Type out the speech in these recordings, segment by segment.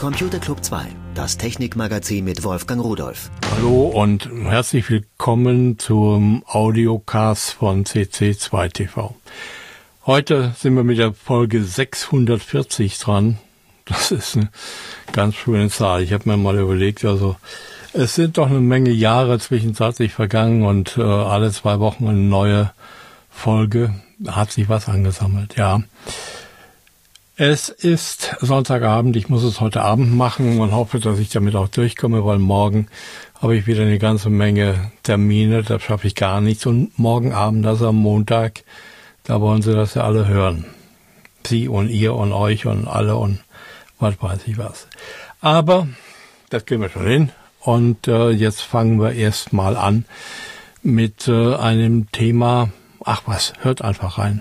Computer Club 2, das Technikmagazin mit Wolfgang Rudolph. Hallo und herzlich willkommen zum Audiocast von CC2 TV. Heute sind wir mit der Folge 640 dran. Das ist eine ganz schöne Zahl. Ich habe mir mal überlegt, also es sind doch eine Menge Jahre zwischenzeitlich vergangen und alle 2 Wochen eine neue Folge. Da hat sich was angesammelt, ja. Es ist Sonntagabend, ich muss es heute Abend machen und hoffe, dass ich damit auch durchkomme, weil morgen habe ich wieder eine ganze Menge Termine, da schaffe ich gar nichts. Und morgen Abend, also am Montag, da wollen Sie das ja alle hören. Sie und ihr und euch und alle und was weiß ich was. Aber das kriegen wir schon hin und jetzt fangen wir erst mal an mit einem Thema, hört einfach rein.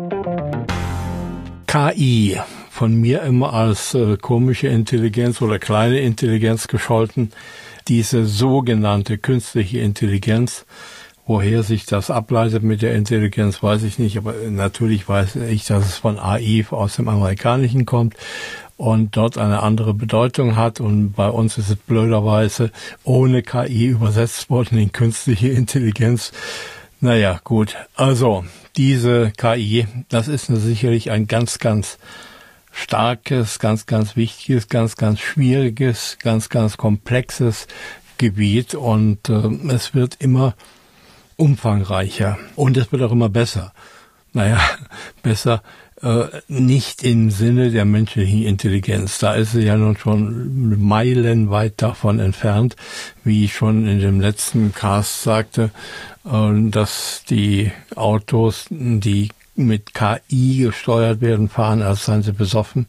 KI, von mir immer als komische Intelligenz oder kleine Intelligenz gescholten, diese sogenannte künstliche Intelligenz, woher sich das ableitet mit der Intelligenz, weiß ich nicht, aber natürlich weiß ich, dass es von AI aus dem Amerikanischen kommt und dort eine andere Bedeutung hat und bei uns ist es blöderweise ohne KI übersetzt worden in künstliche Intelligenz. Naja, gut, also diese KI, das ist sicherlich ein ganz, ganz starkes, ganz, ganz wichtiges, ganz, ganz schwieriges, ganz, ganz komplexes Gebiet und es wird immer umfangreicher und es wird auch immer besser. Naja, besser nicht im Sinne der menschlichen Intelligenz. Da ist sie ja nun schon meilenweit davon entfernt, wie ich schon in dem letzten Cast sagte, dass die Autos, die mit KI gesteuert werden, fahren, als seien sie besoffen.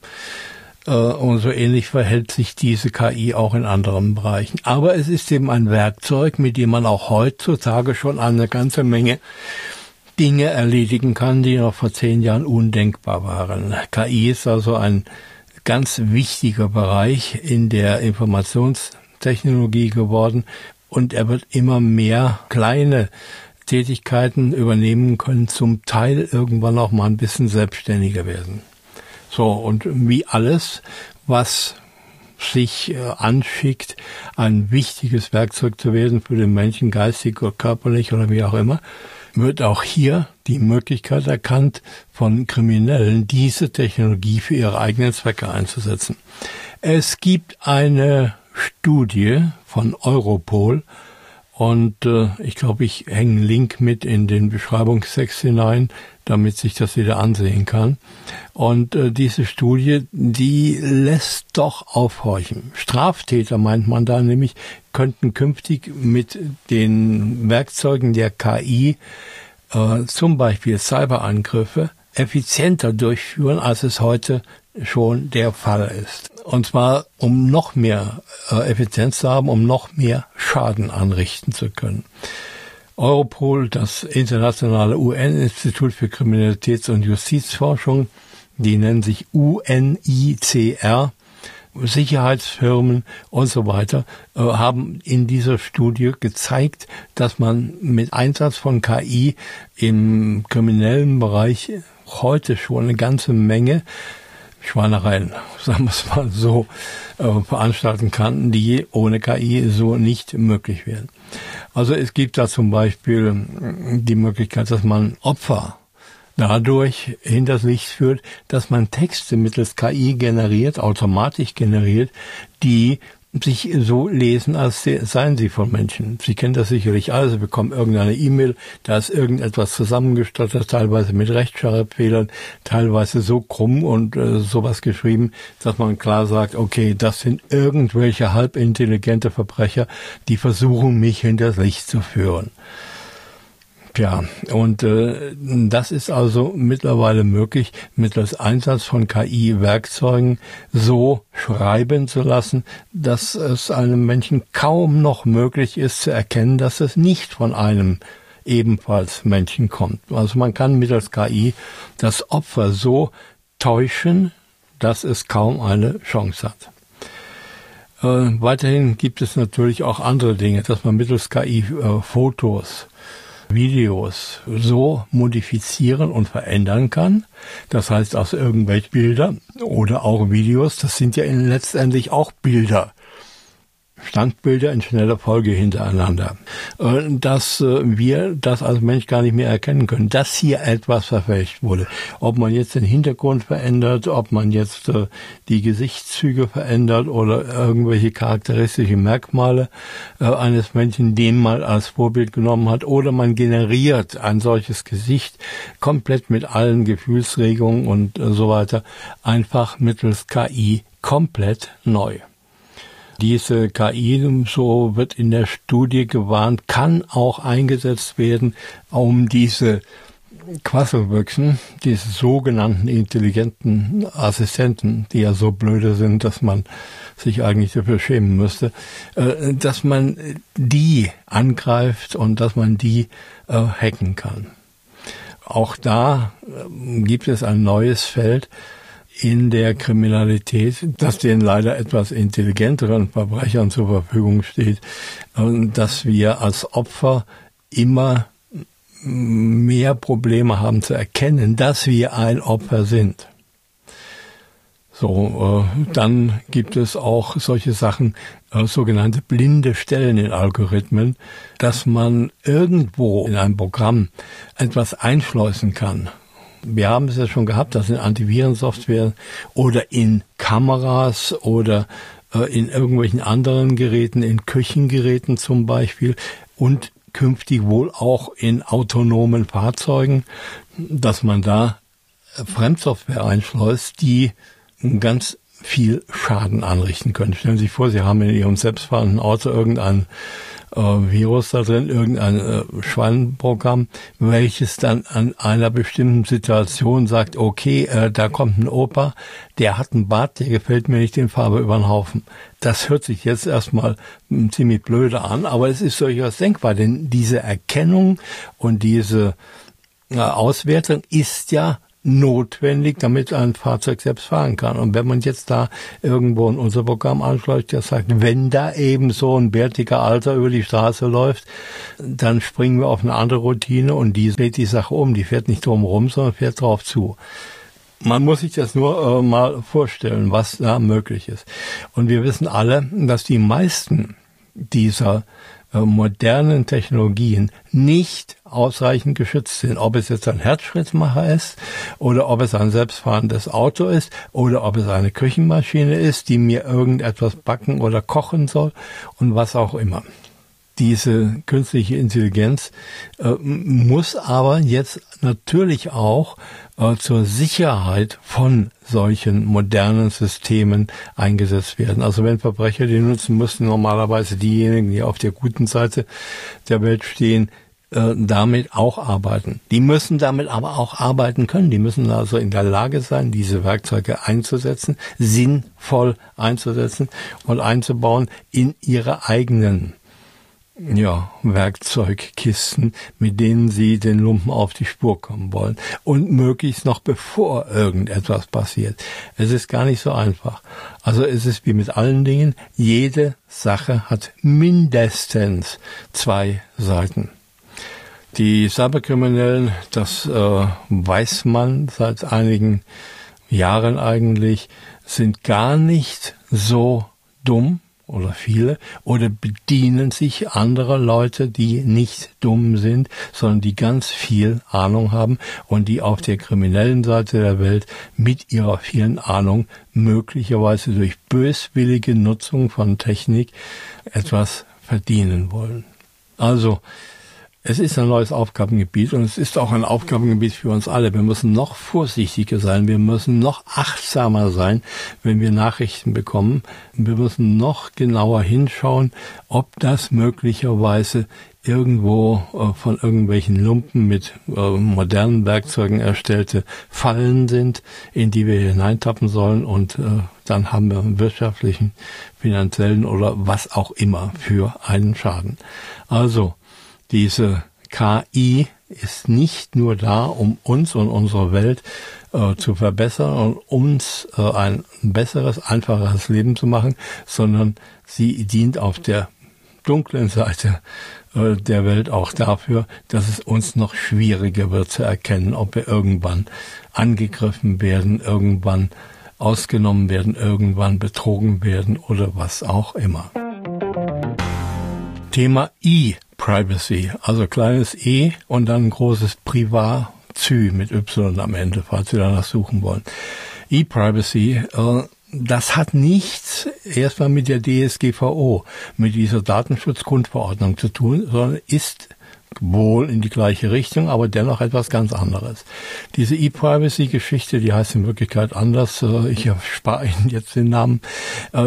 Und so ähnlich verhält sich diese KI auch in anderen Bereichen. Aber es ist eben ein Werkzeug, mit dem man auch heutzutage schon eine ganze Menge Dinge erledigen kann, die noch vor 10 Jahren undenkbar waren. KI ist also ein ganz wichtiger Bereich in der Informationstechnologie geworden und er wird immer mehr kleine Tätigkeiten übernehmen können, zum Teil irgendwann auch mal ein bisschen selbstständiger werden. So, und wie alles, was sich anschickt, ein wichtiges Werkzeug zu werden für den Menschen, geistig oder körperlich oder wie auch immer, wird auch hier die Möglichkeit erkannt, von Kriminellen diese Technologie für ihre eigenen Zwecke einzusetzen. Es gibt eine Studie von Europol und ich glaube, ich hänge einen Link mit in den Beschreibungstext hinein, damit sich das jeder ansehen kann. Und diese Studie, die lässt doch aufhorchen. Straftäter, meint man da nämlich, könnten künftig mit den Werkzeugen der KI zum Beispiel Cyberangriffe effizienter durchführen, als es heute schon der Fall ist. Und zwar, um noch mehr Effizienz zu haben, um noch mehr Schaden anrichten zu können. Europol, das internationale UN-Institut für Kriminalitäts- und Justizforschung, die nennen sich UNICR, Sicherheitsfirmen und so weiter, haben in dieser Studie gezeigt, dass man mit Einsatz von KI im kriminellen Bereich heute schon eine ganze Menge Schweinereien, sagen wir es mal so, veranstalten kann, die ohne KI so nicht möglich wären. Also es gibt da zum Beispiel die Möglichkeit, dass man Opfer dadurch hinters Licht führt, dass man Texte mittels KI generiert, automatisch generiert, die sich so lesen, als seien sie von Menschen. Sie kennen das sicherlich alle, Sie bekommen irgendeine E-Mail, da ist irgendetwas zusammengestottert, teilweise mit Rechtschreibfehlern, teilweise so krumm und sowas geschrieben, dass man klar sagt, okay, das sind irgendwelche halbintelligente Verbrecher, die versuchen, mich hinters Licht zu führen. Ja, und das ist also mittlerweile möglich, mittels Einsatz von KI-Werkzeugen so schreiben zu lassen, dass es einem Menschen kaum noch möglich ist zu erkennen, dass es nicht von einem ebenfalls Menschen kommt. Also man kann mittels KI das Opfer so täuschen, dass es kaum eine Chance hat. Weiterhin gibt es natürlich auch andere Dinge, dass man mittels KI Fotos Videos so modifizieren und verändern kann. Das heißt, aus irgendwelchen Bildern oder auch Videos, das sind ja letztendlich auch Bilder. Standbilder in schneller Folge hintereinander, dass wir das als Mensch gar nicht mehr erkennen können, dass hier etwas verfälscht wurde. Ob man jetzt den Hintergrund verändert, ob man jetzt die Gesichtszüge verändert oder irgendwelche charakteristischen Merkmale eines Menschen, den man als Vorbild genommen hat, oder man generiert ein solches Gesicht komplett mit allen Gefühlsregungen und so weiter, einfach mittels KI komplett neu. Diese KI, so wird in der Studie gewarnt, kann auch eingesetzt werden, um diese Quasselbüchsen, diese sogenannten intelligenten Assistenten, die ja so blöde sind, dass man sich eigentlich dafür schämen müsste, dass man die angreift und dass man die hacken kann. Auch da gibt es ein neues Feld in der Kriminalität, das den leider etwas intelligenteren Verbrechern zur Verfügung steht, dass wir als Opfer immer mehr Probleme haben zu erkennen, dass wir ein Opfer sind. So, dann gibt es auch solche Sachen, sogenannte blinde Stellen in Algorithmen, dass man irgendwo in einem Programm etwas einschleusen kann. Wir haben es ja schon gehabt, dass in Antivirensoftware oder in Kameras oder in irgendwelchen anderen Geräten, in Küchengeräten zum Beispiel und künftig wohl auch in autonomen Fahrzeugen, dass man da Fremdsoftware einschleust, die ganz viel Schaden anrichten können. Stellen Sie sich vor, Sie haben in Ihrem selbstfahrenden Auto irgendein Virus da drin, irgendein Schweinprogramm, welches dann an einer bestimmten Situation sagt, okay, da kommt ein Opa, der hat einen Bart, der gefällt mir nicht, den Farbe über den Haufen. Das hört sich jetzt erstmal ziemlich blöde an, aber es ist durchaus denkbar, denn diese Erkennung und diese Auswertung ist ja notwendig, damit ein Fahrzeug selbst fahren kann. Und wenn man jetzt da irgendwo in unser Programm anschleust, der sagt, wenn da eben so ein bärtiger Alter über die Straße läuft, dann springen wir auf eine andere Routine und die dreht die Sache um. Die fährt nicht drum rum, sondern fährt drauf zu. Man muss sich das nur mal vorstellen, was da möglich ist. Und wir wissen alle, dass die meisten dieser modernen Technologien nicht ausreichend geschützt sind. Ob es jetzt ein Herzschrittmacher ist oder ob es ein selbstfahrendes Auto ist oder ob es eine Küchenmaschine ist, die mir irgendetwas backen oder kochen soll und was auch immer. Diese künstliche Intelligenz muss aber jetzt natürlich auch zur Sicherheit von solchen modernen Systemen eingesetzt werden. Also wenn Verbrecher die nutzen, müssten normalerweise diejenigen, die auf der guten Seite der Welt stehen, damit auch arbeiten. Die müssen damit aber auch arbeiten können. Die müssen also in der Lage sein, diese Werkzeuge einzusetzen, sinnvoll einzusetzen und einzubauen in ihre eigenen Werkzeugkisten, mit denen sie den Lumpen auf die Spur kommen wollen. Und möglichst noch bevor irgendetwas passiert. Es ist gar nicht so einfach. Also es ist wie mit allen Dingen, jede Sache hat mindestens 2 Seiten. Die Cyberkriminellen, das weiß man seit einigen Jahren eigentlich, sind gar nicht so dumm, oder viele, oder bedienen sich anderer Leute, die nicht dumm sind, sondern die ganz viel Ahnung haben und die auf der kriminellen Seite der Welt mit ihrer vielen Ahnung möglicherweise durch böswillige Nutzung von Technik etwas verdienen wollen. Also, es ist ein neues Aufgabengebiet und es ist auch ein Aufgabengebiet für uns alle. Wir müssen noch vorsichtiger sein, wir müssen noch achtsamer sein, wenn wir Nachrichten bekommen. Wir müssen noch genauer hinschauen, ob das möglicherweise irgendwo von irgendwelchen Lumpen mit modernen Werkzeugen erstellte Fallen sind, in die wir hineintappen sollen und dann haben wir einen wirtschaftlichen, finanziellen oder was auch immer für einen Schaden. Also, diese KI ist nicht nur da, um uns und unsere Welt zu verbessern und uns ein besseres, einfacheres Leben zu machen, sondern sie dient auf der dunklen Seite der Welt auch dafür, dass es uns noch schwieriger wird zu erkennen, ob wir irgendwann angegriffen werden, irgendwann ausgenommen werden, irgendwann betrogen werden oder was auch immer. Thema E-Privacy, also kleines E und dann ein großes Privacy mit Y am Ende, falls Sie danach suchen wollen. E-Privacy, das hat nichts erstmal mit der DSGVO, mit dieser Datenschutzgrundverordnung zu tun, sondern ist wohl in die gleiche Richtung, aber dennoch etwas ganz anderes. Diese E-Privacy-Geschichte, die heißt in Wirklichkeit anders, ich erspare Ihnen jetzt den Namen, da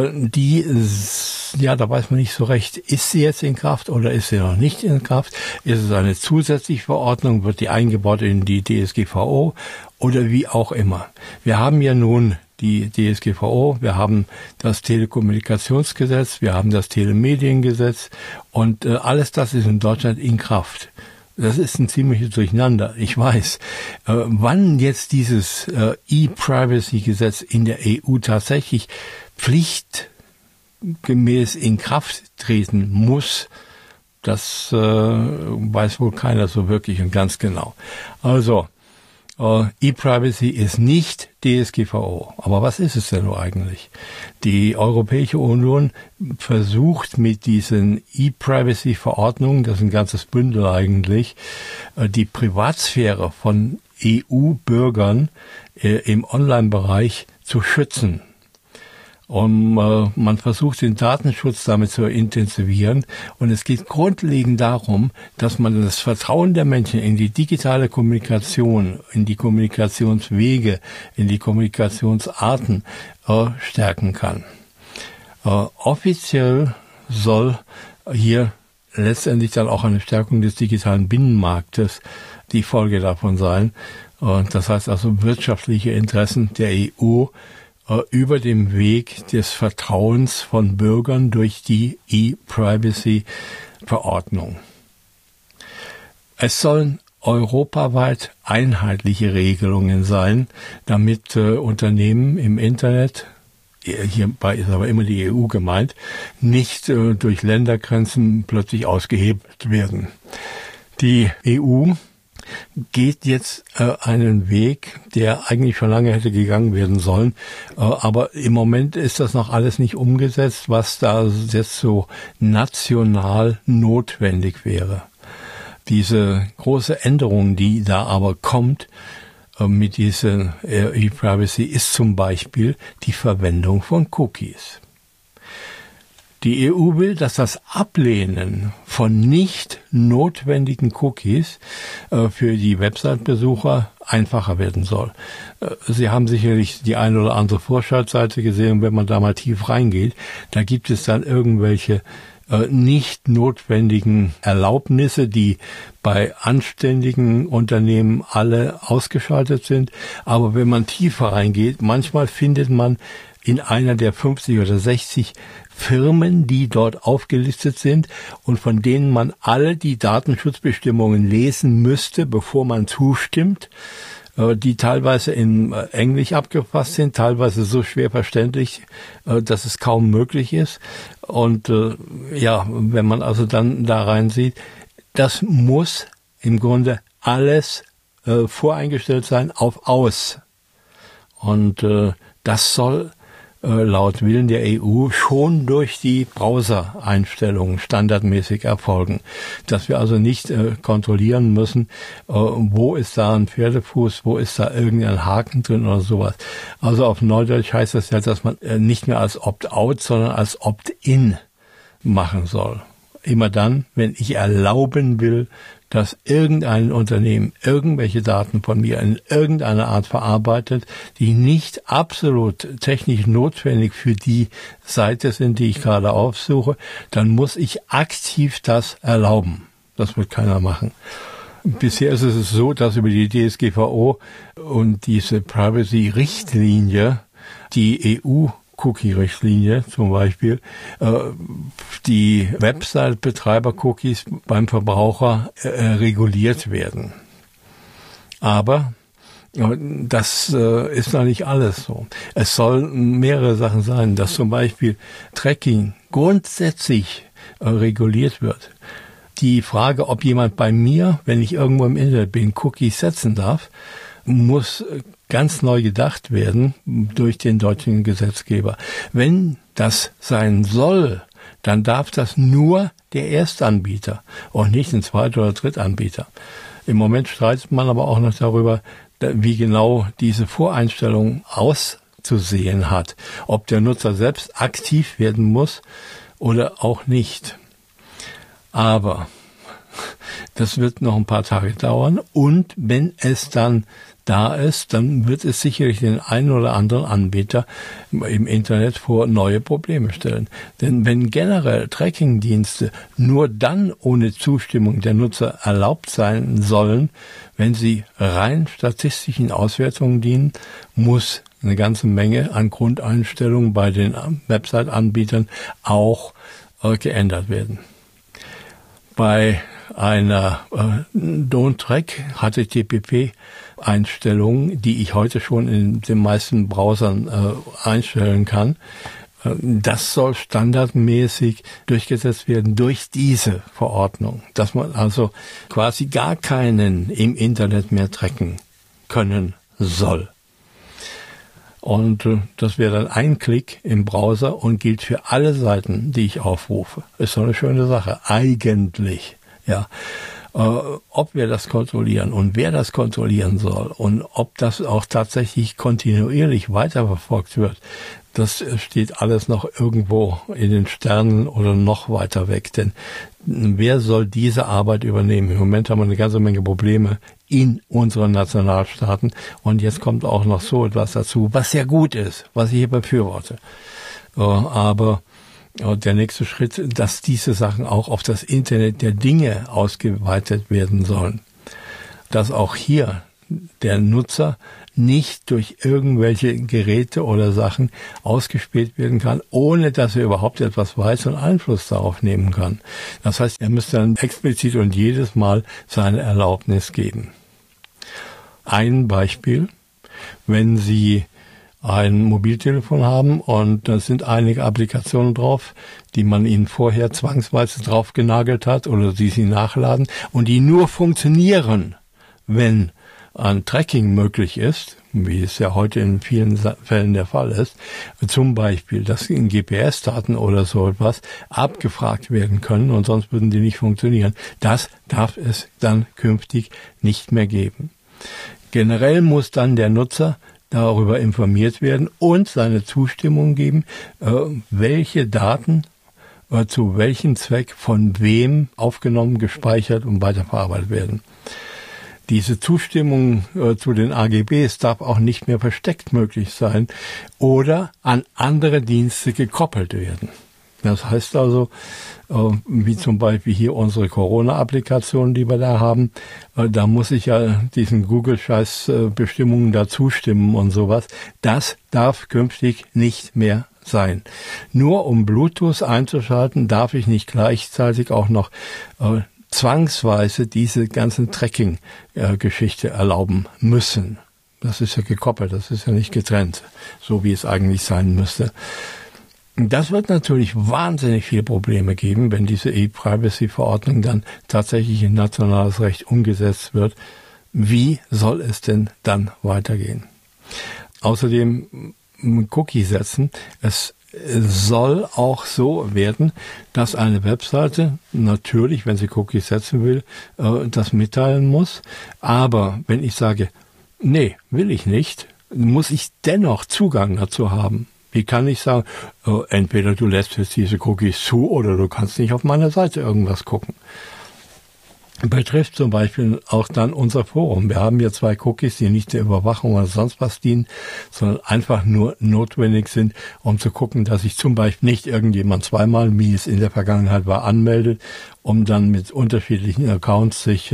weiß man nicht so recht, ist sie jetzt in Kraft oder ist sie noch nicht in Kraft? Ist es eine zusätzliche Verordnung, wird die eingebaut in die DSGVO oder wie auch immer? Wir haben ja nun die DSGVO, wir haben das Telekommunikationsgesetz, wir haben das Telemediengesetz und alles das ist in Deutschland in Kraft. Das ist ein ziemliches Durcheinander, ich weiß. Wann jetzt dieses E-Privacy-Gesetz in der EU tatsächlich pflichtgemäß in Kraft treten muss, das weiß wohl keiner so wirklich und ganz genau. Also, E-Privacy ist nicht DSGVO. Aber was ist es denn nur eigentlich? Die Europäische Union versucht mit diesen E-Privacy-Verordnungen, das ist ein ganzes Bündel eigentlich, die Privatsphäre von EU-Bürgern im Online-Bereich zu schützen. Und man versucht, den Datenschutz damit zu intensivieren. Und es geht grundlegend darum, dass man das Vertrauen der Menschen in die digitale Kommunikation, in die Kommunikationswege, in die Kommunikationsarten stärken kann. Offiziell soll hier letztendlich dann auch eine Stärkung des digitalen Binnenmarktes die Folge davon sein. Das heißt also wirtschaftliche Interessen der EU über dem Weg des Vertrauens von Bürgern durch die E-Privacy-Verordnung. Es sollen europaweit einheitliche Regelungen sein, damit Unternehmen im Internet, hierbei ist aber immer die EU gemeint, nicht durch Ländergrenzen plötzlich ausgehebelt werden. Die EU geht jetzt einen Weg, der eigentlich schon lange hätte gegangen werden sollen. Aber im Moment ist das noch alles nicht umgesetzt, was da jetzt so national notwendig wäre. Diese große Änderung, die da aber kommt mit dieser E-Privacy, ist zum Beispiel die Verwendung von Cookies. Die EU will, dass das Ablehnen von nicht notwendigen Cookies für die Website-Besucher einfacher werden soll. Sie haben sicherlich die eine oder andere Vorschaltseite gesehen, wenn man da mal tief reingeht, da gibt es dann irgendwelche nicht notwendigen Erlaubnisse, die bei anständigen Unternehmen alle ausgeschaltet sind. Aber wenn man tiefer reingeht, manchmal findet man in einer der 50 oder 60 Firmen, die dort aufgelistet sind und von denen man alle die Datenschutzbestimmungen lesen müsste, bevor man zustimmt, die teilweise in Englisch abgefasst sind, teilweise so schwer verständlich, dass es kaum möglich ist. Und wenn man also dann da reinsieht, das muss im Grunde alles voreingestellt sein auf Aus. Und das soll laut Willen der EU schon durch die Browser-Einstellungen standardmäßig erfolgen. Dass wir also nicht kontrollieren müssen, wo ist da ein Pferdefuß, wo ist da irgendein Haken drin oder sowas. Also auf Neudeutsch heißt das ja, dass man nicht mehr als Opt-out, sondern als Opt-in machen soll. Immer dann, wenn ich erlauben will, dass irgendein Unternehmen irgendwelche Daten von mir in irgendeiner Art verarbeitet, die nicht absolut technisch notwendig für die Seite sind, die ich gerade aufsuche, dann muss ich aktiv das erlauben. Das wird keiner machen. Bisher ist es so, dass über die DSGVO und diese Privacy-Richtlinie die EU-Cookie-Richtlinie zum Beispiel, die Website-Betreiber-Cookies beim Verbraucher reguliert werden. Aber das ist noch nicht alles so. Es sollen mehrere Sachen sein, dass zum Beispiel Tracking grundsätzlich reguliert wird. Die Frage, ob jemand bei mir, wenn ich irgendwo im Internet bin, Cookies setzen darf, muss ganz neu gedacht werden durch den deutschen Gesetzgeber. Wenn das sein soll, dann darf das nur der Erstanbieter und nicht ein Zweit- oder Drittanbieter. Im Moment streitet man aber auch noch darüber, wie genau diese Voreinstellung auszusehen hat. Ob der Nutzer selbst aktiv werden muss oder auch nicht. Aber das wird noch ein paar Tage dauern und wenn es dann da ist, dann wird es sicherlich den einen oder anderen Anbieter im Internet vor neue Probleme stellen. Denn wenn generell Tracking-Dienste nur dann ohne Zustimmung der Nutzer erlaubt sein sollen, wenn sie rein statistischen Auswertungen dienen, muss eine ganze Menge an Grundeinstellungen bei den Website-Anbietern auch geändert werden. Bei einer Don't Track HTTP-Einstellung, die ich heute schon in den meisten Browsern einstellen kann, das soll standardmäßig durchgesetzt werden durch diese Verordnung, dass man also quasi gar keinen im Internet mehr tracken können soll. Und das wäre dann ein Klick im Browser und gilt für alle Seiten, die ich aufrufe. Ist doch eine schöne Sache, eigentlich. Ja, ob wir das kontrollieren und wer das kontrollieren soll und ob das auch tatsächlich kontinuierlich weiterverfolgt wird, das steht alles noch irgendwo in den Sternen oder noch weiter weg. Denn wer soll diese Arbeit übernehmen? Im Moment haben wir eine ganze Menge Probleme in unseren Nationalstaaten und jetzt kommt auch noch so etwas dazu, was sehr gut ist, was ich hier befürworte. Aber der nächste Schritt, dass diese Sachen auch auf das Internet der Dinge ausgeweitet werden sollen. Dass auch hier der Nutzer nicht durch irgendwelche Geräte oder Sachen ausgespäht werden kann, ohne dass er überhaupt etwas weiß und Einfluss darauf nehmen kann. Das heißt, er müsste dann explizit und jedes Mal seine Erlaubnis geben. Ein Beispiel, wenn Sie ein Mobiltelefon haben und da sind einige Applikationen drauf, die man Ihnen vorher zwangsweise drauf genagelt hat oder die Sie nachladen und die nur funktionieren, wenn ein Tracking möglich ist, wie es ja heute in vielen Fällen der Fall ist, zum Beispiel, dass in GPS-Daten oder so etwas abgefragt werden können und sonst würden die nicht funktionieren. Das darf es dann künftig nicht mehr geben. Generell muss dann der Nutzer darüber informiert werden und seine Zustimmung geben, welche Daten zu welchem Zweck von wem aufgenommen, gespeichert und weiterverarbeitet werden. Diese Zustimmung zu den AGBs darf auch nicht mehr versteckt möglich sein oder an andere Dienste gekoppelt werden. Das heißt also, wie zum Beispiel hier unsere Corona-Applikation, die wir da haben, da muss ich ja diesen Google-Scheiß-Bestimmungen da zustimmen und sowas. Das darf künftig nicht mehr sein. Nur um Bluetooth einzuschalten, darf ich nicht gleichzeitig auch noch zwangsweise diese ganzen Tracking-Geschichte erlauben müssen. Das ist ja gekoppelt, das ist ja nicht getrennt, so wie es eigentlich sein müsste. Das wird natürlich wahnsinnig viele Probleme geben, wenn diese E-Privacy-Verordnung dann tatsächlich in nationales Recht umgesetzt wird. Wie soll es denn dann weitergehen? Außerdem Cookie setzen. Es soll auch so werden, dass eine Webseite natürlich, wenn sie Cookies setzen will, das mitteilen muss. Aber wenn ich sage, nee, will ich nicht, muss ich dennoch Zugang dazu haben. Wie kann ich sagen, entweder du lässt jetzt diese Cookies zu oder du kannst nicht auf meiner Seite irgendwas gucken. Betrifft zum Beispiel auch dann unser Forum. Wir haben hier 2 Cookies, die nicht der Überwachung oder sonst was dienen, sondern einfach nur notwendig sind, um zu gucken, dass sich zum Beispiel nicht irgendjemand zweimal, wie es in der Vergangenheit war, anmeldet, um dann mit unterschiedlichen Accounts sich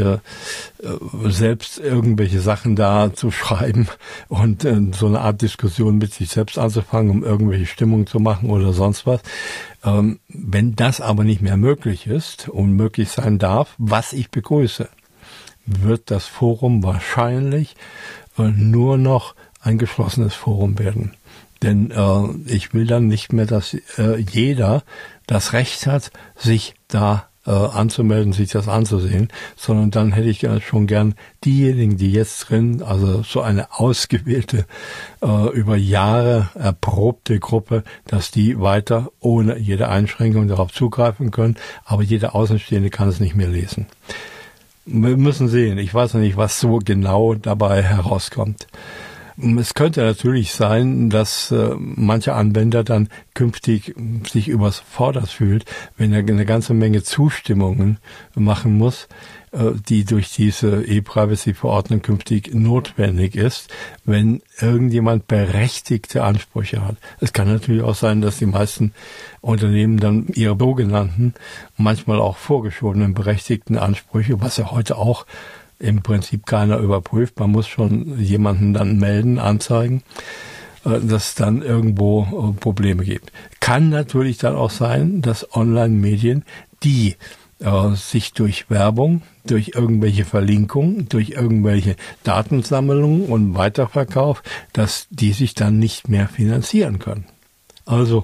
selbst irgendwelche Sachen da zu schreiben und so eine Art Diskussion mit sich selbst anzufangen, um irgendwelche Stimmung zu machen oder sonst was. Wenn das aber nicht mehr möglich ist und möglich sein darf, was ich begrüße, wird das Forum wahrscheinlich nur noch ein geschlossenes Forum werden. Denn ich will dann nicht mehr, dass jeder das Recht hat, sich da anzumelden, sich das anzusehen, sondern dann hätte ich schon gern diejenigen, die jetzt drin, also so eine ausgewählte, über Jahre erprobte Gruppe, dass die weiter ohne jede Einschränkung darauf zugreifen können, aber jeder Außenstehende kann es nicht mehr lesen. Wir müssen sehen, ich weiß noch nicht, was so genau dabei herauskommt. Es könnte natürlich sein, dass mancher Anwender dann künftig sich überfordert fühlt, wenn er eine ganze Menge Zustimmungen machen muss, die durch diese E-Privacy-Verordnung künftig notwendig ist, wenn irgendjemand berechtigte Ansprüche hat. Es kann natürlich auch sein, dass die meisten Unternehmen dann ihre sogenannten, manchmal auch vorgeschobenen berechtigten Ansprüche, was ja heute auch im Prinzip keiner überprüft. Man muss schon jemanden dann melden, anzeigen, dass es dann irgendwo Probleme gibt. Kann natürlich dann auch sein, dass Online-Medien, die sich durch Werbung, durch irgendwelche Verlinkungen, durch irgendwelche Datensammlungen und Weiterverkauf, dass die sich dann nicht mehr finanzieren können. Also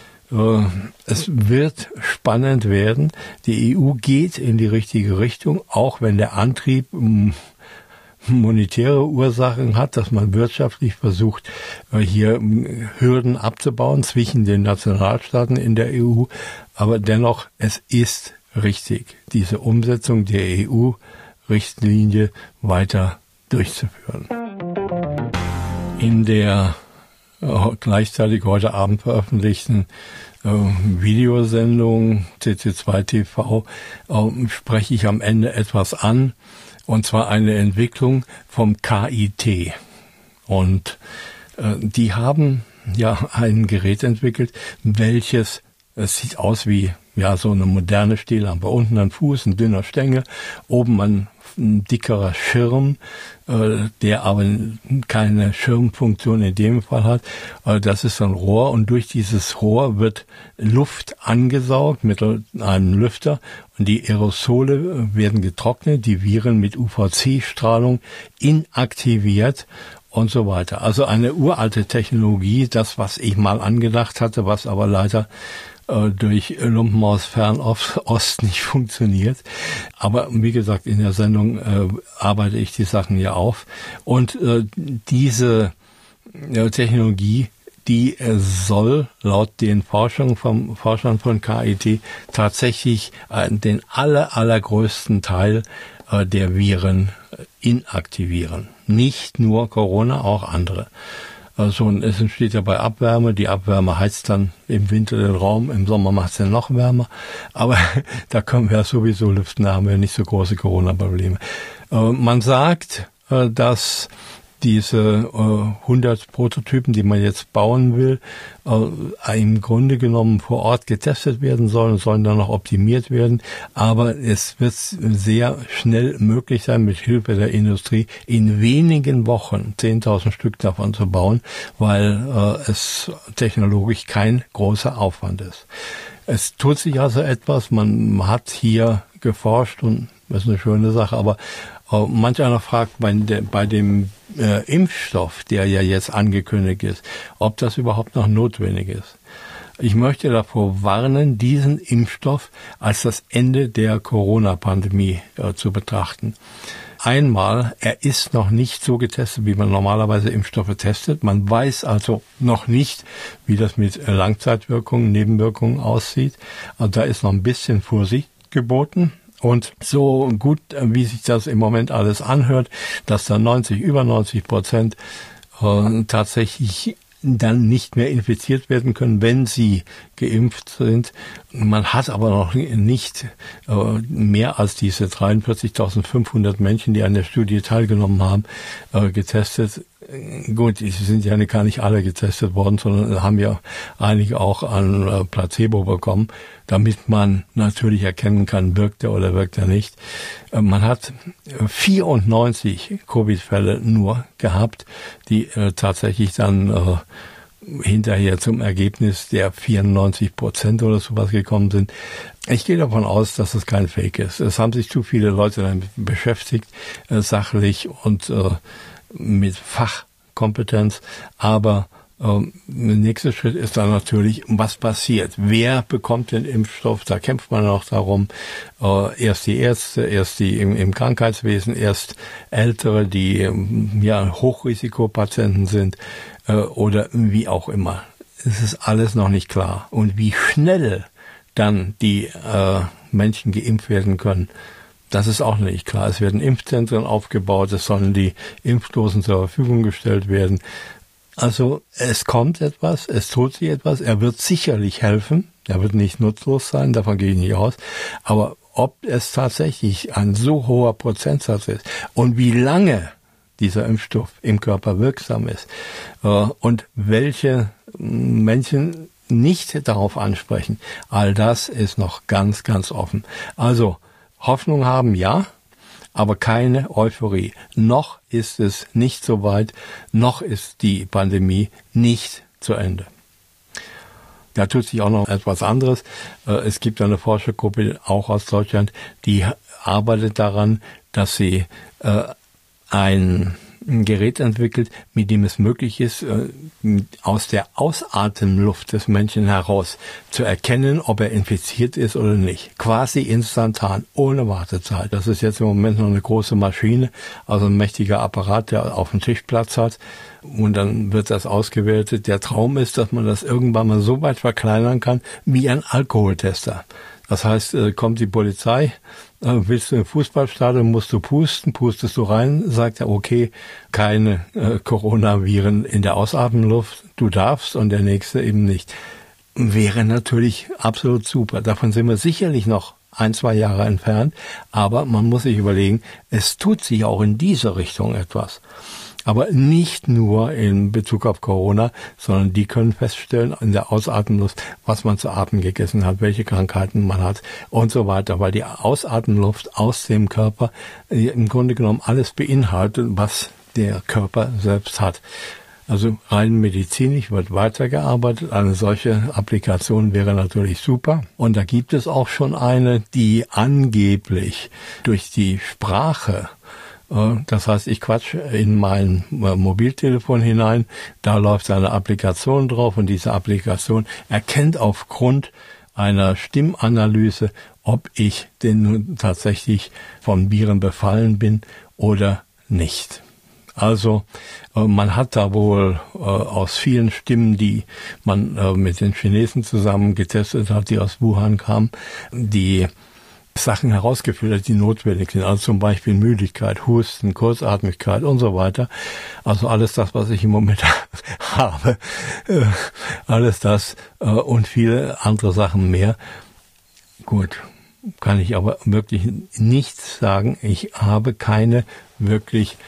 es wird spannend werden. Die EU geht in die richtige Richtung, auch wenn der Antrieb monetäre Ursachen hat, dass man wirtschaftlich versucht, hier Hürden abzubauen zwischen den Nationalstaaten in der EU. Aber dennoch, es ist richtig, diese Umsetzung der EU-Richtlinie weiter durchzuführen. In der gleichzeitig heute Abend veröffentlichten Videosendung CC2 TV spreche ich am Ende etwas an, und zwar eine Entwicklung vom KIT. Und die haben ja ein Gerät entwickelt, welches, es sieht aus wie so eine moderne Stehlampe. Unten ein Fuß, ein dünner Stängel, oben ein dickerer Schirm, der aber keine Schirmfunktion in dem Fall hat. Das ist ein Rohr, und durch dieses Rohr wird Luft angesaugt mit einem Lüfter, und die Aerosole werden getrocknet, die Viren mit UVC-Strahlung inaktiviert und so weiter. Also eine uralte Technologie, das, was ich mal angedacht hatte, was aber leider durch Lumpen aus Fernost nicht funktioniert. Aber wie gesagt, in der Sendung arbeite ich die Sachen ja auf. Und diese Technologie, die soll laut den Forschern von KIT tatsächlich den allergrößten Teil der Viren inaktivieren. Nicht nur Corona, auch andere. Also es entsteht ja bei Abwärme. Die Abwärme heizt dann im Winter den Raum, im Sommer macht es dann noch wärmer. Aber da können wir ja sowieso lüften, da haben wir nicht so große Corona-Probleme. Man sagt, dass diese 100 Prototypen, die man jetzt bauen will, im Grunde genommen vor Ort getestet werden sollen dann noch optimiert werden. Aber es wird sehr schnell möglich sein, mit Hilfe der Industrie in wenigen Wochen 10.000 Stück davon zu bauen, weil es technologisch kein großer Aufwand ist. Es tut sich also etwas, man hat hier geforscht, und das ist eine schöne Sache, aber manch einer fragt bei dem Impfstoff, der ja jetzt angekündigt ist, ob das überhaupt noch notwendig ist. Ich möchte davor warnen, diesen Impfstoff als das Ende der Corona-Pandemie zu betrachten. Einmal, er ist noch nicht so getestet, wie man normalerweise Impfstoffe testet. Man weiß also noch nicht, wie das mit Langzeitwirkungen, Nebenwirkungen aussieht. Also da ist noch ein bisschen Vorsicht geboten. Und so gut, wie sich das im Moment alles anhört, dass da über 90% tatsächlich dann nicht mehr infiziert werden können, wenn sie geimpft sind. Man hat aber noch nicht mehr als diese 43.500 Menschen, die an der Studie teilgenommen haben, getestet. Gut, sie sind ja gar nicht alle getestet worden, sondern haben ja einige auch an Placebo bekommen, damit man natürlich erkennen kann, wirkt er oder wirkt er nicht. Man hat 94 Covid-Fälle nur gehabt, die tatsächlich dann hinterher zum Ergebnis der 94% oder sowas gekommen sind. Ich gehe davon aus, dass es kein Fake ist. Es haben sich zu viele Leute damit beschäftigt, sachlich und mit Fachkompetenz, aber Der nächste Schritt ist dann natürlich, was passiert? Wer bekommt den Impfstoff? Da kämpft man noch darum. Erst die Ärzte, erst die im Krankheitswesen, erst Ältere, die Hochrisikopatienten sind oder wie auch immer. Es ist alles noch nicht klar. Und wie schnell dann die Menschen geimpft werden können, das ist auch nicht klar. Es werden Impfzentren aufgebaut, es sollen die Impfdosen zur Verfügung gestellt werden. Also es kommt etwas, es tut sich etwas, er wird sicherlich helfen, er wird nicht nutzlos sein, davon gehe ich nicht aus, aber ob es tatsächlich ein so hoher Prozentsatz ist und wie lange dieser Impfstoff im Körper wirksam ist und welche Menschen nicht darauf ansprechen, all das ist noch ganz, ganz offen. Also Hoffnung haben, ja, aber keine Euphorie. Noch ist es nicht so weit, noch ist die Pandemie nicht zu Ende. Da tut sich auch noch etwas anderes. Es gibt eine Forschergruppe, auch aus Deutschland, die arbeitet daran, dass sie ein Gerät entwickelt, mit dem es möglich ist, aus der Ausatemluft des Menschen heraus zu erkennen, ob er infiziert ist oder nicht. Quasi instantan, ohne Wartezeit. Das ist jetzt im Moment noch eine große Maschine, also ein mächtiger Apparat, der auf dem Tisch Platz hat. Und dann wird das ausgewertet. Der Traum ist, dass man das irgendwann mal so weit verkleinern kann, wie ein Alkoholtester. Das heißt, kommt die Polizei, willst du im Fußballstadion, musst du pusten, pustest du rein, sagt er, okay, keine Coronaviren in der Ausatemluft, du darfst und der nächste eben nicht. Wäre natürlich absolut super. Davon sind wir sicherlich noch 1-2 Jahre entfernt, aber man muss sich überlegen, es tut sich auch in diese Richtung etwas. Aber nicht nur in Bezug auf Corona, sondern die können feststellen in der Ausatemluft, was man zu Atmen gegessen hat, welche Krankheiten man hat und so weiter, weil die Ausatemluft aus dem Körper im Grunde genommen alles beinhaltet, was der Körper selbst hat. Also rein medizinisch wird weitergearbeitet. Eine solche Applikation wäre natürlich super. Und da gibt es auch schon eine, die angeblich durch die Sprache, das heißt, ich quatsche in mein Mobiltelefon hinein, da läuft eine Applikation drauf und diese Applikation erkennt aufgrund einer Stimmanalyse, ob ich denn nun tatsächlich von Viren befallen bin oder nicht. Also man hat da wohl aus vielen Stimmen, die man mit den Chinesen zusammen getestet hat, die aus Wuhan kamen, die Sachen herausgefiltert, die notwendig sind. Also zum Beispiel Müdigkeit, Husten, Kurzatmigkeit und so weiter. Also alles das, was ich im Moment habe. Alles das und viele andere Sachen mehr. Gut, kann ich aber wirklich nichts sagen. Ich habe keine wirklich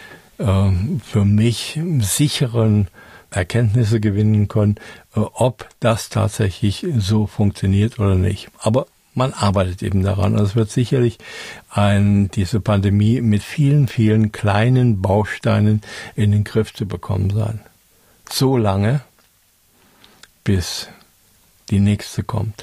für mich sicheren Erkenntnisse gewinnen können, ob das tatsächlich so funktioniert oder nicht. Aber man arbeitet eben daran. Und es wird sicherlich diese Pandemie mit vielen, vielen kleinen Bausteinen in den Griff zu bekommen sein. So lange, bis die nächste kommt.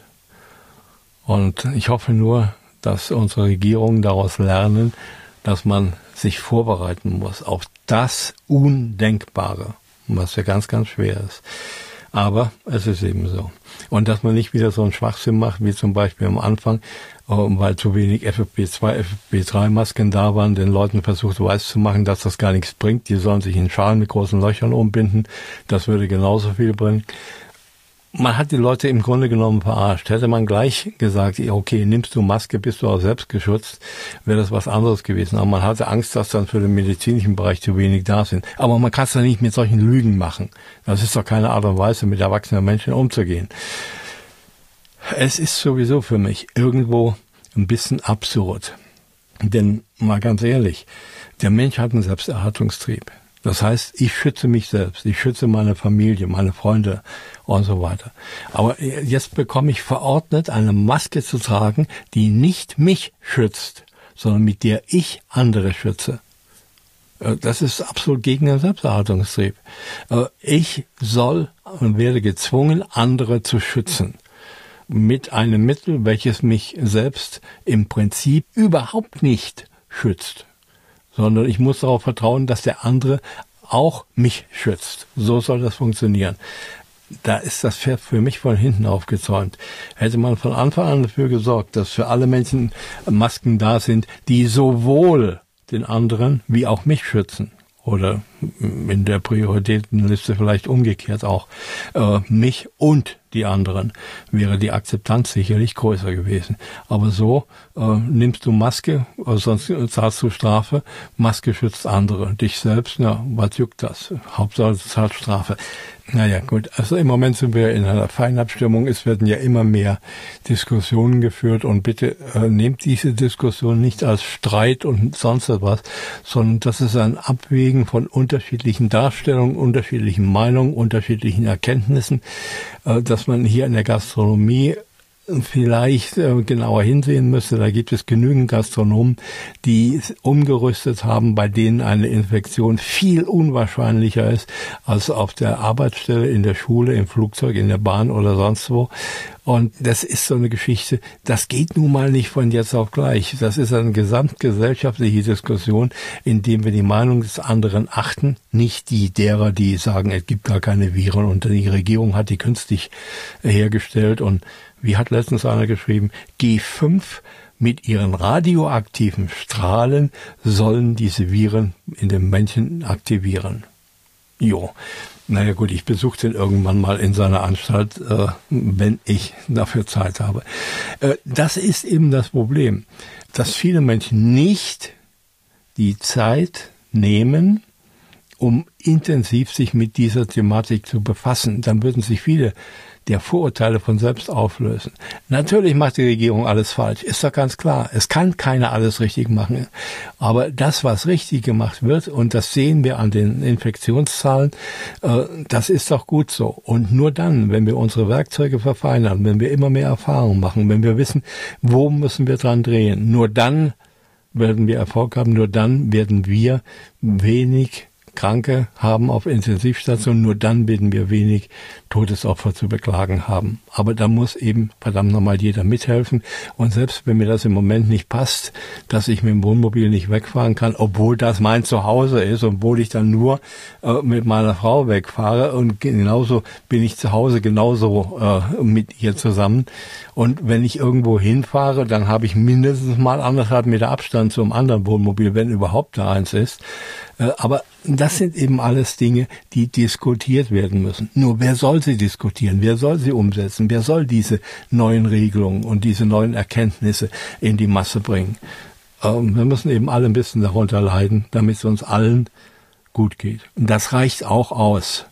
Und ich hoffe nur, dass unsere Regierungen daraus lernen, dass man sich vorbereiten muss auf das Undenkbare, was ja ganz, ganz schwer ist. Aber es ist eben so. Und dass man nicht wieder so einen Schwachsinn macht, wie zum Beispiel am Anfang, weil zu wenig FFP2, FFP3-Masken da waren, den Leuten versucht weiszumachen, dass das gar nichts bringt. Die sollen sich in Schalen mit großen Löchern umbinden. Das würde genauso viel bringen. Man hat die Leute im Grunde genommen verarscht. Hätte man gleich gesagt, okay, nimmst du Maske, bist du auch selbst geschützt, wäre das was anderes gewesen. Aber man hatte Angst, dass dann für den medizinischen Bereich zu wenig da sind. Aber man kann es ja nicht mit solchen Lügen machen. Das ist doch keine Art und Weise, mit erwachsenen Menschen umzugehen. Es ist sowieso für mich irgendwo ein bisschen absurd. Denn mal ganz ehrlich, der Mensch hat einen Selbsterhaltungstrieb. Das heißt, ich schütze mich selbst, ich schütze meine Familie, meine Freunde und so weiter. Aber jetzt bekomme ich verordnet, eine Maske zu tragen, die nicht mich schützt, sondern mit der ich andere schütze. Das ist absolut gegen den Selbsterhaltungstrieb. Ich soll und werde gezwungen, andere zu schützen. Mit einem Mittel, welches mich selbst im Prinzip überhaupt nicht schützt. Sondern ich muss darauf vertrauen, dass der andere auch mich schützt. So soll das funktionieren. Da ist das Pferd für mich von hinten aufgezäumt. Hätte man von Anfang an dafür gesorgt, dass für alle Menschen Masken da sind, die sowohl den anderen wie auch mich schützen. Oder in der Prioritätenliste vielleicht umgekehrt auch mich und die anderen, wäre die Akzeptanz sicherlich größer gewesen. Aber so nimmst du Maske, sonst zahlst du Strafe, Maske schützt andere. Dich selbst, na, was juckt das? Hauptsache du zahlst Strafe. Naja, gut, also im Moment sind wir in einer Feinabstimmung. Es werden ja immer mehr Diskussionen geführt und bitte nehmt diese Diskussion nicht als Streit und sonst etwas, sondern das ist ein Abwägen von unterschiedlichen Darstellungen, unterschiedlichen Meinungen, unterschiedlichen Erkenntnissen, dass man hier in der Gastronomie vielleicht genauer hinsehen müsste. Da gibt es genügend Gastronomen, die umgerüstet haben, bei denen eine Infektion viel unwahrscheinlicher ist als auf der Arbeitsstelle, in der Schule, im Flugzeug, in der Bahn oder sonst wo. Und das ist so eine Geschichte, das geht nun mal nicht von jetzt auf gleich. Das ist eine gesamtgesellschaftliche Diskussion, in dem wir die Meinung des anderen achten, nicht die derer, die sagen, es gibt gar keine Viren und die Regierung hat die künstlich hergestellt. Und wie hat letztens einer geschrieben, G5 mit ihren radioaktiven Strahlen sollen diese Viren in den Menschen aktivieren. Jo. Naja gut, ich besuche den irgendwann mal in seiner Anstalt, wenn ich dafür Zeit habe. Das ist eben das Problem, dass viele Menschen nicht die Zeit nehmen, um intensiv sich mit dieser Thematik zu befassen. Dann würden sich viele der Vorurteile von selbst auflösen. Natürlich macht die Regierung alles falsch, ist doch ganz klar. Es kann keiner alles richtig machen. Aber das, was richtig gemacht wird, und das sehen wir an den Infektionszahlen, das ist doch gut so. Und nur dann, wenn wir unsere Werkzeuge verfeinern, wenn wir immer mehr Erfahrung machen, wenn wir wissen, wo müssen wir dran drehen, nur dann werden wir Erfolg haben, nur dann werden wir wenig Kranke haben auf Intensivstationen, nur dann werden wir wenig Todesopfer zu beklagen haben. Aber da muss eben verdammt nochmal jeder mithelfen. Und selbst wenn mir das im Moment nicht passt, dass ich mit dem Wohnmobil nicht wegfahren kann, obwohl das mein Zuhause ist, obwohl ich dann nur mit meiner Frau wegfahre und genauso bin ich zu Hause genauso mit ihr zusammen. Und wenn ich irgendwo hinfahre, dann habe ich mindestens mal 1,5 Meter Abstand zum anderen Wohnmobil, wenn überhaupt da eins ist. Aber das sind eben alles Dinge, die diskutiert werden müssen. Nur wer soll sie diskutieren? Wer soll sie umsetzen? Wer soll diese neuen Regelungen und diese neuen Erkenntnisse in die Masse bringen? Wir müssen eben alle ein bisschen darunter leiden, damit es uns allen gut geht. Und das reicht auch aus.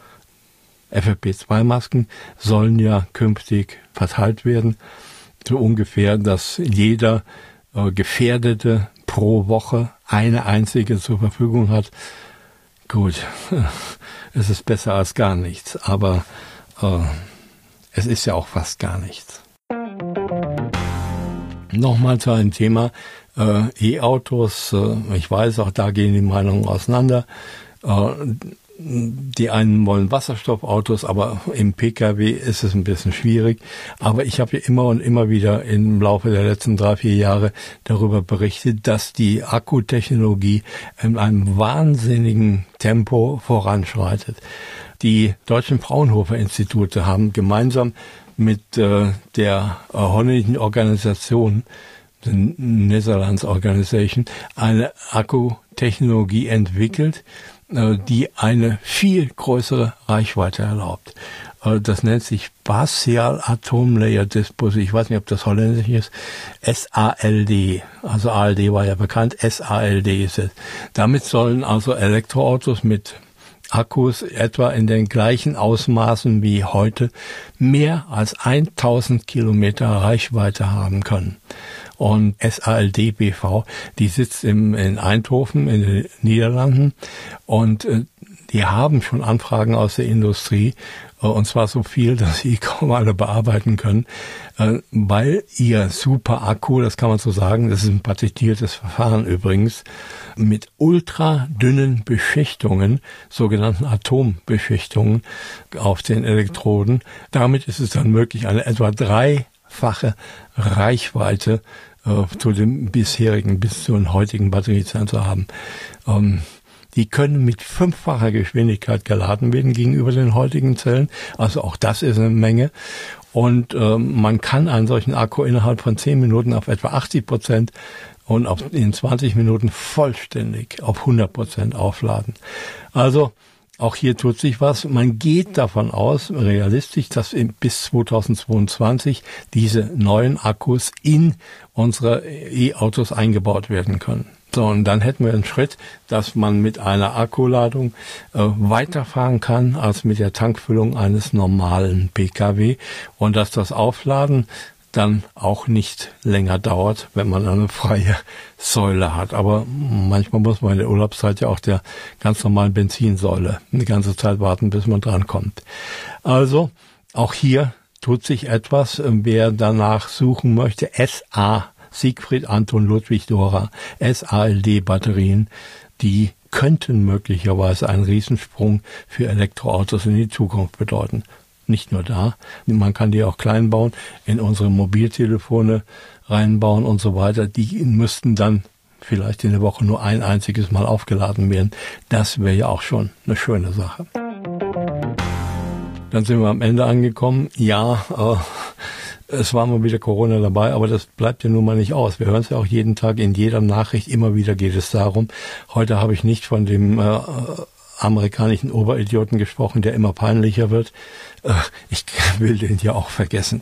FFP2-Masken sollen ja künftig verteilt werden, so ungefähr, dass jeder Gefährdete pro Woche eine einzige zur Verfügung hat. Gut, es ist besser als gar nichts, aber es ist ja auch fast gar nichts. Nochmal zu einem Thema E-Autos. Ich weiß, auch da gehen die Meinungen auseinander. Die einen wollen Wasserstoffautos, aber im Pkw ist es ein bisschen schwierig. Aber ich habe ja immer und immer wieder im Laufe der letzten 3-4 Jahre darüber berichtet, dass die Akkutechnologie in einem wahnsinnigen Tempo voranschreitet. Die deutschen Fraunhofer-Institute haben gemeinsam mit der holländischen Organisation, the Netherlands Organization, eine Akkutechnologie entwickelt, die eine viel größere Reichweite erlaubt. Das nennt sich Partial Atom Layer Disposal. Ich weiß nicht, ob das holländisch ist. SALD. Also ALD war ja bekannt. SALD ist es. Damit sollen also Elektroautos mit Akkus etwa in den gleichen Ausmaßen wie heute mehr als 1000 Kilometer Reichweite haben können. Und SALD BV, die sitzt in Eindhoven in den Niederlanden und die haben schon Anfragen aus der Industrie, und zwar so viel, dass sie kaum alle bearbeiten können, weil ihr Super-Akku, das kann man so sagen, das ist ein patentiertes Verfahren übrigens, mit ultradünnen Beschichtungen, sogenannten Atombeschichtungen auf den Elektroden, damit ist es dann möglich, eine etwa 3-fache Reichweite zu dem bisherigen, bis zu den heutigen Batteriezellen zu haben. Die können mit 5-facher Geschwindigkeit geladen werden gegenüber den heutigen Zellen. Also auch das ist eine Menge. Und man kann einen solchen Akku innerhalb von 10 Minuten auf etwa 80% und in 20 Minuten vollständig auf 100% aufladen. Also auch hier tut sich was. Man geht davon aus, realistisch, dass bis 2022 diese neuen Akkus in unsere E-Autos eingebaut werden können. So, und dann hätten wir einen Schritt, dass man mit einer Akkuladung weiterfahren kann als mit der Tankfüllung eines normalen Pkw und dass das Aufladen dann auch nicht länger dauert, wenn man eine freie Säule hat. Aber manchmal muss man in der Urlaubszeit ja auch der ganz normalen Benzinsäule eine ganze Zeit warten, bis man drankommt. Also auch hier tut sich etwas. Wer danach suchen möchte, SA, Siegfried Anton Ludwig Dora, SALD-Batterien, die könnten möglicherweise einen Riesensprung für Elektroautos in die Zukunft bedeuten. Nicht nur da, man kann die auch klein bauen, in unsere Mobiltelefone reinbauen und so weiter. Die müssten dann vielleicht in der Woche nur ein einziges Mal aufgeladen werden. Das wäre ja auch schon eine schöne Sache. Dann sind wir am Ende angekommen. Ja, es war mal wieder Corona dabei, aber das bleibt ja nun mal nicht aus. Wir hören es ja auch jeden Tag, in jeder Nachricht, immer wieder geht es darum. Heute habe ich nicht von dem amerikanischen Oberidioten gesprochen, der immer peinlicher wird. Ich will den ja auch vergessen.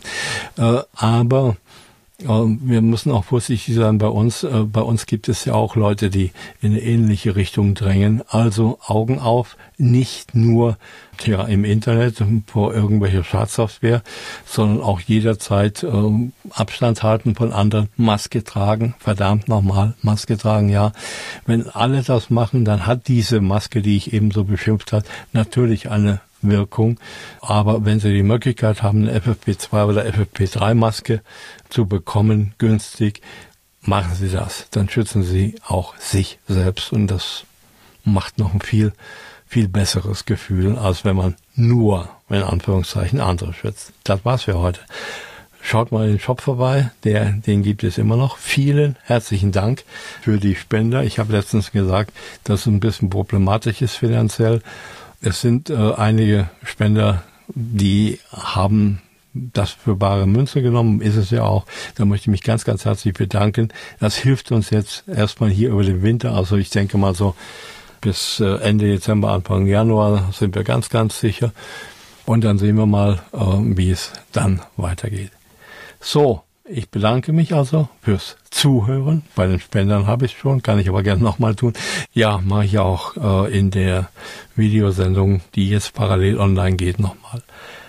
Aber wir müssen auch vorsichtig sein bei uns. Bei uns gibt es ja auch Leute, die in eine ähnliche Richtung drängen. Also Augen auf, nicht nur im Internet vor irgendwelcher Schadsoftware, sondern auch jederzeit Abstand halten von anderen, Maske tragen, verdammt nochmal, Maske tragen, ja. Wenn alle das machen, dann hat diese Maske, die ich eben so beschimpft habe, natürlich eine Wirkung. Aber wenn Sie die Möglichkeit haben, eine FFP2 oder FFP3-Maske zu bekommen, günstig, machen Sie das. Dann schützen Sie auch sich selbst und das macht noch ein viel besseres Gefühl, als wenn man nur, in Anführungszeichen, andere schützt. Das war's für heute. Schaut mal in den Shop vorbei, den gibt es immer noch. Vielen herzlichen Dank für die Spender. Ich habe letztens gesagt, dass es ein bisschen problematisch ist finanziell. Es sind einige Spender, die haben das für bare Münze genommen, ist es ja auch. Da möchte ich mich ganz, ganz herzlich bedanken. Das hilft uns jetzt erstmal hier über den Winter. Also ich denke mal so bis Ende Dezember, Anfang Januar sind wir ganz, ganz sicher. Und dann sehen wir mal, wie es dann weitergeht. So, ich bedanke mich also fürs Zuhören. Bei den Spendern habe ich schon, kann ich aber gerne nochmal tun. Ja, mache ich auch in der Videosendung, die jetzt parallel online geht, nochmal.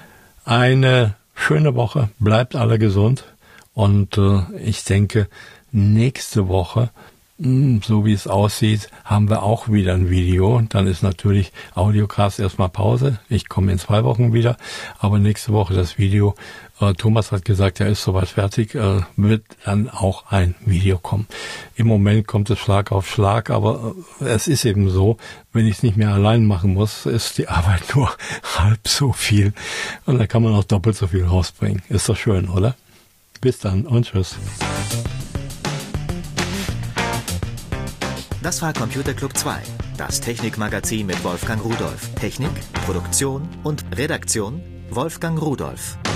Eine schöne Woche, bleibt alle gesund und ich denke, nächste Woche, so wie es aussieht, haben wir auch wieder ein Video. Dann ist natürlich Audiocast erstmal Pause. Ich komme in 2 Wochen wieder, aber nächste Woche das Video. Thomas hat gesagt, er ist soweit fertig, wird dann auch ein Video kommen. Im Moment kommt es Schlag auf Schlag, aber es ist eben so, wenn ich es nicht mehr allein machen muss, ist die Arbeit nur halb so viel und dann kann man auch doppelt so viel rausbringen. Ist doch schön, oder? Bis dann und tschüss. Das war Computer Club 2, das Technikmagazin mit Wolfgang Rudolph. Technik, Produktion und Redaktion Wolfgang Rudolph.